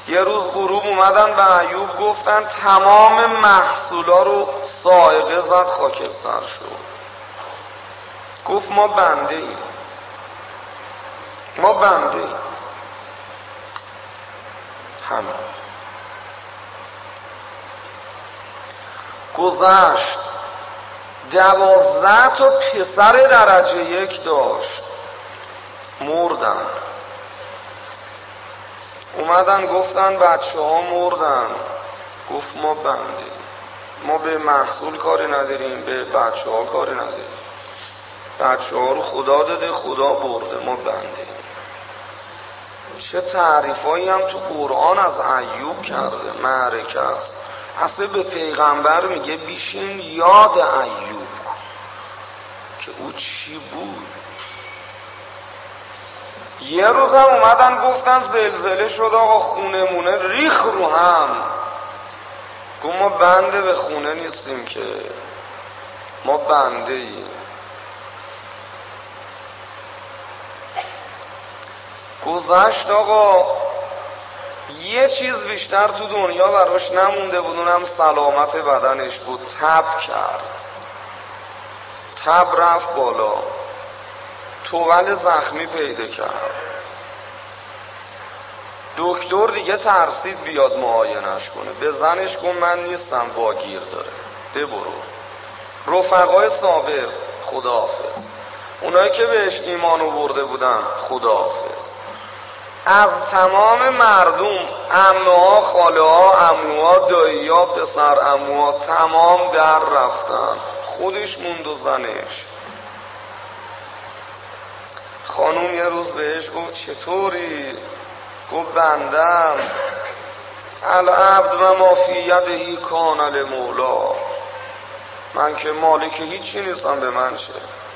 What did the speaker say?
یه روز غروب اومدن به ایوب گفتن تمام محصولا رو صاعقه زد خاکستر شد. گفت ما بنده ایم، ما بنده ایم. همین گذشت. 12 تا پسر درجه 1 داشت، مردن. اومدن گفتن بچه ها مردن. گفت ما بنده، ما به محصول کاری نداریم، به بچه ها کاری نداریم. بچه ها رو خدا داده، خدا برده، ما بنده. چه تعریفایی هم تو قرآن از ایوب کرده. معرکه است. اصلا به پیغمبر میگه بیشین یاد ایوب که او چی بود. یه روز هم اومدن گفتن زلزله شد آقا، خونه مونه ریخ رو هم. گفت ما بنده به خونه نیستیم که، ما بنده ایم. گذشت آقا. یه چیز بیشتر تو دنیا براش نمونده بود، اونم سلامت بدنش بود. تب کرد، تب رفت بالا، تول زخمی پیدا کرد. دکتر دیگه ترسید بیاد معاینش کنه. به زنش گفت من نیستم، واگیر داره، ده برو. رفقای سابق خداحافظ. اونایی که بهش ایمان آورده بودن خداحافظ. از تمام مردم، عمه‌ها، خاله‌ها، عموها، دایی‌ها، پسر عموها، تمام در رفتن. خودش موند و زنش. خانوم یه روز بهش گفت چطوری؟ گفت بندم العبد و ما فی یده کان المولا، من که مالک هیچی نیستم، به من چه؟